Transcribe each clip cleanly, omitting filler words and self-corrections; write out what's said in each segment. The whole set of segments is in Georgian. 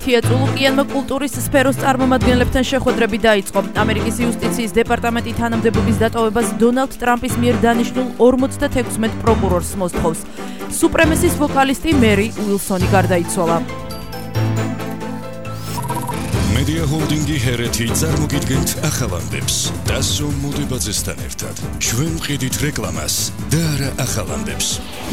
თეატრულუკიანმა კულტურის სფეროს წარმომადგენლებთან შეხვედრები დაიწყო. ამერიკის იუსტიციის დეპარტამენტი თანამდებობის დატოვებას დონალდ ტრამპის მიერ დანიშნულ 56 პროკურორს მოსთხოვს. სუპრემესის ვოკალისტი მერი უილსონი გარდაიცვალა. Media Holdingi ჰერეთი წარმოგიდგენთ ახალამდებს. დასო მოდებაძესთან ერთად. ჩვენ ვყიდით რეკლამას და არა ახალამდებს.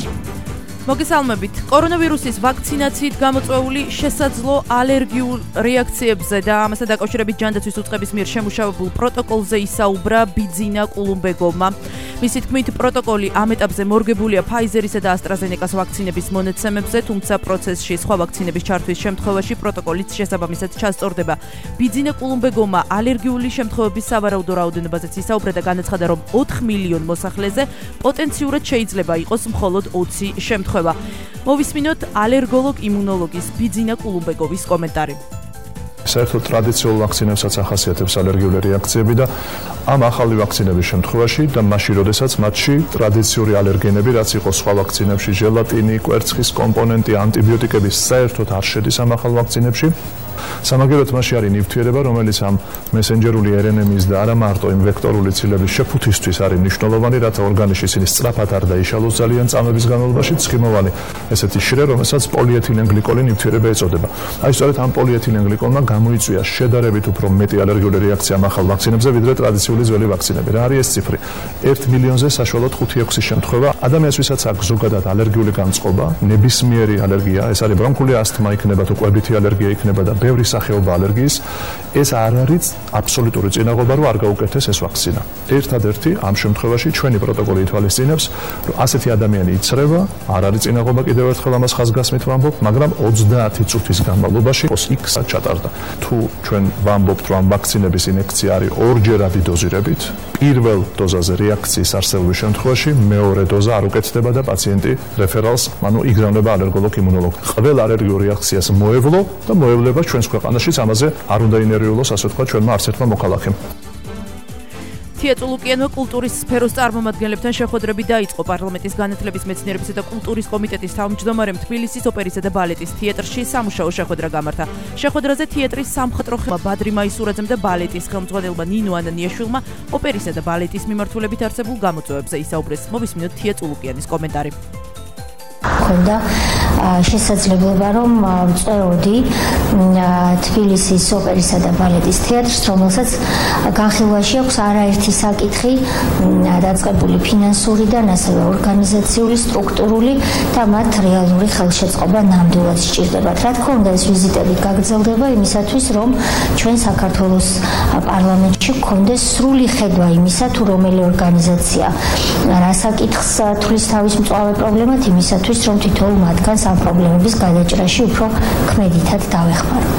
მოგესალმებით. კორონავირუსის ვაქცინაციით გამოწვეული შესაძლო ალერგიულ რეაქციებზე და ამასთან დაკავშირებით ჯანდაცვის უწყების მიერ შემუშავებულ პროტოკოლზე ისაუბრა ბიძინა კულუმბეგოვმა. მისი თქმით, პროტოკოლი ამ ეტაპზე მორგებულია ფაიზერისა და ასტრაზენეკას ვაქცინების მონაცემებზე, თუმცა პროცესში სხვა ვაქცინების ჩართვის შემთხვევაში პროტოკოლიც შესაბამისად ჩასწორდება. ბიძინა კულუმბეგოვმა ალერგიული შემთხვევების სავარაუდო რაოდენობაზეც ისაუბრა და განაცხადა, რომ 4 მილიონ მოსახლეზე პოტენციურად შეიძლება იყოს მხოლოდ 20 შემთხვევა. მოვისმინოთ ალერგოლოგ-იმუნოლოგის ბიძინა კულუმბეგოვის კომენტარი. საერთოდ ტრადიციულ ვაქცინებსაც ახასიათებს ალერგიული რეაქციები და ამ ახალი ვაქცინების შემთხვევაში და მაშინ, როდესაც მათში ტრადიციული ალერგენები, რაც იყო სხვა ვაქცინებში, ჟელატინი, კვერცხის კომპონენტი, ანტიბიოტიკები საერთოდ არ შედის ამ ახალ ვაქცინებში. სამაგეროთ მასში არის ნივთიერება, რომელიც ამ მესენჯერული RNA-ის და არა მარტო იმ ვექტორული ცილების შეფუთისთვის არის მნიშვნელოვანი, რათა ორგანიზმში ისინი სწრაფად არ დაიშალოს ძალიან წამების განმავლობაში, ცხიმოვანი ესეთი შრე, რომელსაც პოლიეთილენგლიკოლი ნივთიერება ეწოდება. აი სწორედ ამ პოლიეთილენგლიკოლმა გამოიწვია შედარებით უფრო მეტი ალერგიული რეაქცია ამ ახალ ვაქცინებზე, ვიდრე ტრადიციული ძველი ვაქცინები. რა არის ეს ციფრი? 1 მილიონზე საშუალოდ 5-6 შემთხვევა ადამიანს, ვისაც აქვს ზოგადად ალერგიული განწყობა, ნებისმიერი ალერგია, ეს არის ბრონქული ასთმა იქნება თუ კვებითი ალერგია იქნება და ბევრი სახეობა ალერგიის, ეს არ არის აბსოლუტური წინაღობა, რომ არ გაუკეთეს ეს ვაქცინა. ერთადერთი ამ შემთხვევაში ჩვენი პროტოკოლი ითვალისწინებს, რომ ასეთი ადამიანი იცრება, არ არის წინაღობა, კიდევ ერთხელ ამას ხაზგასმით ვამბობ, მაგრამ 30 წუთის განმავლობაში X-ად ჩატარდა. თუ ჩვენ ვამბობთ, რომ ამ ვაქცინების ინექცია არის ორჯერადი დოზირებით, პირველ დოზაზე რეაქციის არსებობის შემთხვევაში მეორე დოზა არ უკეთდება და პაციენტი რეფერალს, ანუ იგზავნება ალერგოლოგ-იმუნოლოგს. ყველა ალერგიულ რეაქციას მოევლო და მოევლება ჩვენს ქვეყანაშიც, ამაზე არ უნდა ინერვიულოს, ასე ვთქვათ, ჩვენმა არც ერთმა მოქალაქემ. თეატრულუკიანმა კულტურის სფეროს წარმომადგენლებთან შეხვედრები დაიწყო. პარლამენტის განათლების, მეცნიერებისა და კულტურის კომიტეტის თავმჯდომარემ თბილისის ოპერისა და ბალეტის თეატრში სამუშაო შეხვედრა გამართა. შეხვედრაზე თეატრის სამხატვრო ხელმძღვანელმა ბადრი მაისურაძემ და ბალეტის ხელმძღვანელმა ნინო ანანიაშვილმა ოპერისა და ბალეტის მიმართულებით არსებულ გამოწვევებზე ისაუბრეს. მოვისმინოთ თეატრულუკიანის კომენტარი. Ქონდა შესაძლებლობა რომ ვწვეოდი თბილისის ოპერისა და ბალეტის თეატრს, რომელსაც განხილვაში აქვს არაერთი საკითხი, დაწყებული ფინანსურიდან, ასევე ორგანიზაციული, სტრუქტურული და მათ რეალური ხელშეწყობა ნამდვილად სჭირდებათ. რა თქმა უნდა, ეს ვიზიტები გაგრძელდება იმისათვის, რომ ჩვენ საქართველოს პარლამენტში გქონდეს სრული ხედვა იმისა, თუ რომელი ორგანიზაცია რა საკითხს თulis თავის მწვავე პრობლემად, იმისათვის რომ თითოეულ მათგანს ამ პრობლემების გადაჭრაში უფრო ქმედითად დავეხმაროთ.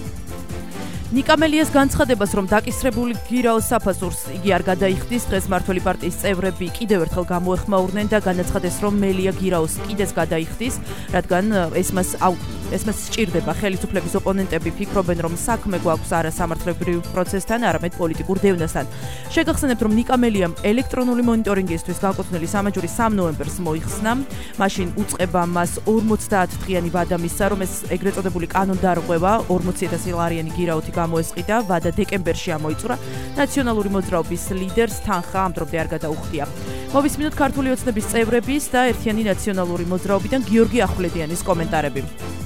ნიკამელიას განცხადებას, რომ დაკისრებული გირაოს საფასურს იგი არ გადაიხდის, დღეს მმართველი პარტიის წევრები კიდევ ერთხელ გამოეხმაურნენ და განაცხადეს, რომ მელია გირაოს კიდეც გადაიხდის, რადგან ეს მას სჭირდება. ხელისუფლების ოპონენტები ფიქრობენ, რომ საქმე გვაქვს არა სამართლებრივ პროცესთან, არამედ პოლიტიკურ დევნასთან. შეგახსენებთ, რომ ნიკამელიამ ელექტრონული მონიტორინგისთვის განკუთვნილი სამაჯური 3 ნოემბერს მოიხსნა. მაშინ უწყება მას 50 დღიანი ვადა მისცა, რომ ეს ეგრეთ წოდებული კანონდარღვევა 40,000 ლარიანი გირაოთი გამოესყიდა. ვადა დეკემბერში ამოიწურა. ნაციონალური მოძრაობის ლიდერს თანხა ამ დრომდე არ გადაუხდია. მოვისმინოთ ქართული ოცნების წევრების და ერთიანი ნაციონალური მოძრაობიდან გიორგი ახვლედიანის კომენტარები.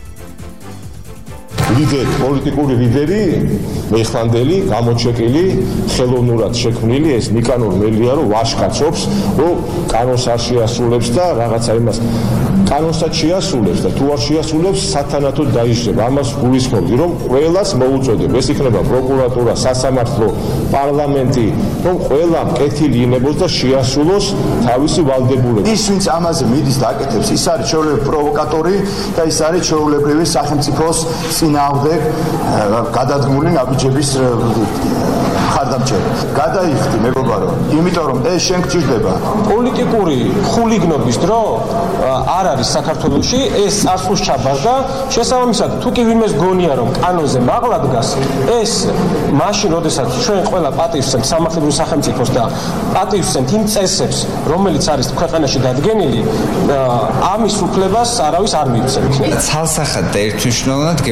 პოლიტიკური ლიდერი, მეხლანდელი, გამოჩეკილი, ხელოვნურად შექმნილი ეს ნიკანორ მელია, რომ ვაშკაცობს, რომ კანონს არ შეასრულებს და რაღაცა იმას კანონსაც შეასრულებს და თუ არ შეასრულებს, სათანადოდ დაიჭრება. ამას გულისხმობდი, რომ ყველას მოუწოდებ, ეს იქნება პროკურატურა, სასამართლო, პარლამენტი, რომ ყველა კეთილი ინებოს და შეასრულოს თავისი ვალდებულება. ის ვინც ამაზე მიდის და აკეთებს, ის არის ჩვეულებრივი პროვოკატორი და ის არის ჩვეულებრივი სახელმწიფოს წინააღმდეგ გადადგმული ნაბიჯების ხარდამჭერი. გადაიხდი მეგობარო, იმიტომ რომ ეს შენ გჭირდება. პოლიტიკური ხულიგნობის დრო არ არის საქართველოში, ეს წარსულს ჩაბარდა. შესაბამისად, თუ კი ვინმეს გონია რომ კანონზე მაღლა დგას, ეს მაშინ, როდესაც ჩვენ ყველა პატივსცემთ სამართლებრივ სახელმწიფოს და პატივსცემთ იმ წესებს, რომელიც არის ქვეყანაში დადგენილი, ამის უფლებას არავის არ მივცემთ. ცალსახად და ერთმნიშვნელოვნად გეუბნებით,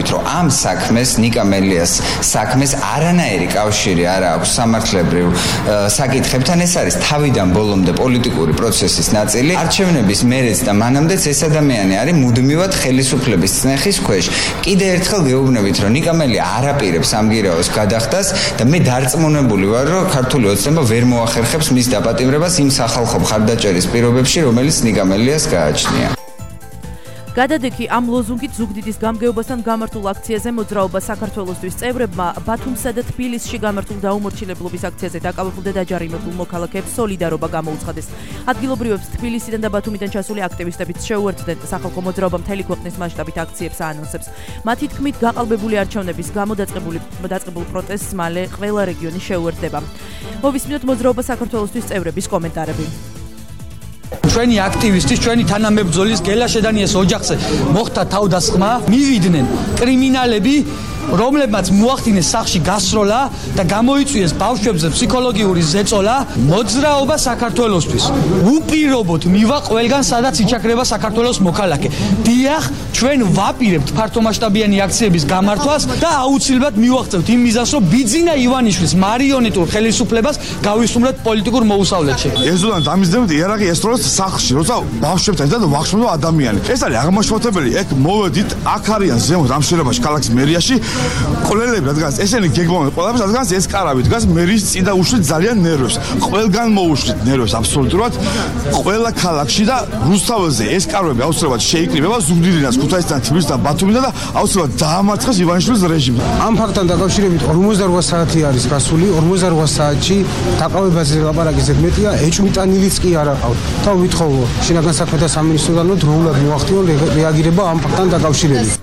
გეუბნებით, რომ ამ საქმეს ნიკა მელიას საქმეს არანაირი კავშირი არ აქვს სამართლებრივ საკითხებთან. ეს არის თავიდან ბოლომდე პოლიტიკური პროცესის ნაწილი. არჩევნების მერეც და მანამდეც ეს ადამიანი არის მუდმივად ხელისუფლების წნეხის ქვეშ. კიდე ერთხელ გეუბნებით, რომ ნიკა მელია არაპირებს ამ გირაოს გადახდას და მე დარწმუნებული ვარ, რომ ქართული ოცნება ვერ მოახერხებს მის დაპატიმრებას იმ სახალხო მხარდაჭერის პირობებში, რომელიც ნიკა მელიას გააჩნია. გადადექი ამ ლოზუნგით ზუგდიდის გამგეობასთან გამართულ აქციაზე მოძრაობა საქართველოსთვის წევრებმა ბათუმსა და თბილისში გამართულ დაუმორჩილებლობის აქციაზე დაკავებულ და დაჯარიმებულ მოქალაქეებს სოლიდარობა გამოუცხადეს. ადგილობრივებს თბილისიდან და ბათუმიდან ჩასული აქტივისტებიც შეუერთდნენ სახალხო მოძრაობა მთელი ქვეყნის მასშტაბით აქციებს აანონსებს. მათი თქმით, გაყალბებული არჩევნების გამო დაწყებულ პროტესტს მალე ყველა რეგიონი შეუერთდება. მოვისმინოთ მოძრაობა საქართველოსთვის წევრების კომენტარები. ჩვენი აქტივისტის, ჩვენი თანამებრძოლის გელა შედანიეს ოჯახზე მოხდა თავდასხმა, მივიდნენ კრიმინალები, რომლებმაც მოახდინეს სახლში გასროლა და გამოიწვიეს ბავშვებზე ფსიქოლოგიური ზეწოლა. მოძრაობა საქართველოსთვის უპირობოდ მივა ყველგან, სადაც იჩაქრება საქართველოს მოქალაქე. დიახ, ჩვენ ვაპირებთ ფართომასშტაბიანი აქციების გამართვას და აუცილებლად მივაღწევთ იმ მიზანს, რომ ბიძინა ივანიშვილის მარიონეტულ ხელისუფლებას გავისუმროთ პოლიტიკურ მოუსავლეთში. ეზოდან დამიზნებთ იარაღი ესწროს სახლში, როცა ბავშვებთან და ვახშმობ ადამიანი. ეს არის აღმაშფოთებელი. ეგ მოვედით, აქ არიან ზემოთ ამ შენობაში ქალაქის მერიაში. ყოლელები რადგანაც ესენი გეგმავენ ყველაფერს, რადგანაც ეს კარავი დგას მერის წინ და უშლით ძალიან ნერვებს. ყველგან მოუშვით ნერვებს აბსოლუტურად. ყველა ქალაქში და რუსთაველზე ეს კარვები აუცილებლად შეიკრიბება ზუგდიდიდან, ქუთაისიდან, თბილისიდან, ბათუმიდან და აუცილებლად დაამარცხეს ივანიშვილის რეჟიმი. ამ ფაქტთან დაკავშირებით 48 საათი არის გასული. 48 საათში დაყავებაზე ლაპარაკი ზედმეტია, ეჭვმიტანილიც კი არ აყავთ. თავ ვითხოვო შინაგან საქმეთა სამინისტროდან დროულად მოახდინონ რეაგირება ამ ფაქტთან დაკავშირებით.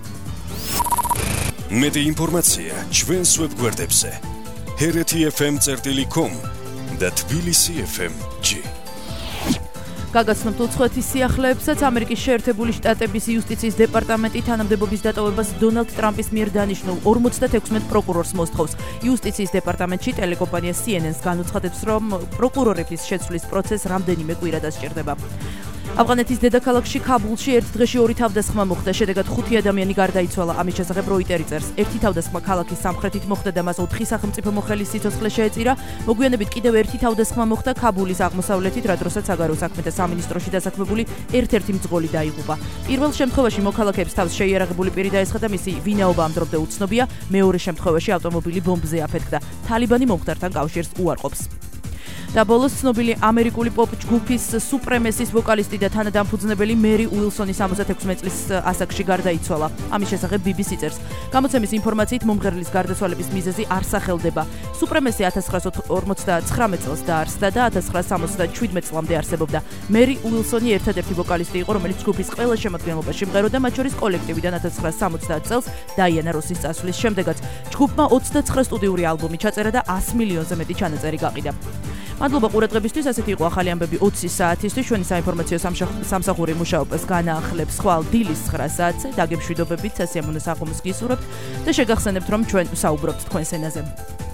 მეტი ინფორმაცია ჩვენს ვებგვერდებზე hereti.fm.com და tbilisi.fm.g. გაგაცნობთ უცხოეთის სიახლეებსაც. ამერიკის შეერთებული შტატების იუსტიციის დეპარტამენტი თანამდებობის დატოვებას დონალდ ტრამპის მიერ დანიშნულ 56 პროკურორს მოსთხოვს. იუსტიციის დეპარტამენტში ტელეკომპანია CNN-ს განუცხადებს, რომ პროკურორების შეცვლის პროცესს რამდენიმე კვირა დასჭირდება. ავღანეთის დედაქალაქში ქაბულში ერთ დღეში 2 თავდასხმა მოხდა. შედეგად 5 ადამიანი გარდაიცვალა. ამის შესახებ როიტერი წერს. ერთი თავდასხმა ქალაქის სამხრეთით მოხდა და მას 4 სახელმწიფო მოხელის სიცოცხლე შეეწირა. მოგვიანებით კიდევ ერთი თავდასხმა მოხდა ქაბულის აღმოსავლეთით, რა დროსაც საგარეო საქმეთა სამინისტროში დასაქმებული ერთ-ერთი მძღოლი დაიღუპა. პირველ შემთხვევაში მოქალაქეებს თავს შეიარაღებული პირი დაესხა და მისი ვინაობა ამ დრომდე უცნობია. მეორე შემთხვევაში ავტომობილი ბომბზე აფეთქდა. თალიბანი მომხდართან კავშირს უარყოფს. და ბოლოს ცნობილი ამერიკული პოპ ჯგუფის სუპრემესის ვოკალისტი და თანადამფუძნებელი მერი უილსონი 66 წლის ასაკში გარდაიცვალა. ამის შესახებ BBC წერს. გამოცემის ინფორმაციით მომღერლის გარდაცვალების მიზეზი არ სახელდება. სუპრემესი 1959 წელს დაარსდა და 1977 წლამდე არსებობდა. მერი უილსონი ერთადერთი ვოკალისტი იყო, რომელიც ჯგუფის ყველა შემადგენლობაში მღეროდა, მათ შორის კოლექტივიდან 1970 წელს დაიანა როსის წასვლის შემდეგაც. ჯგუფმა 29 სტუდიური ალბომი ჩაწერა და 100 მილიონზე მეტი ჩანაწერი გაყიდა. მადლობა ყურადღებისთვის. ასეთი იყო ახალი ამბები 20 საათისთვის. ჩვენი საინფორმაციო სამსახური მუშაობას განაახლებს ხვალ დილის 9 საათზე. დაგემშვიდობებით, სასიამოვნო საღამოს გისურვებთ და შეგახსენებთ, რომ ჩვენ ვსაუბრობთ თქვენს ენაზე.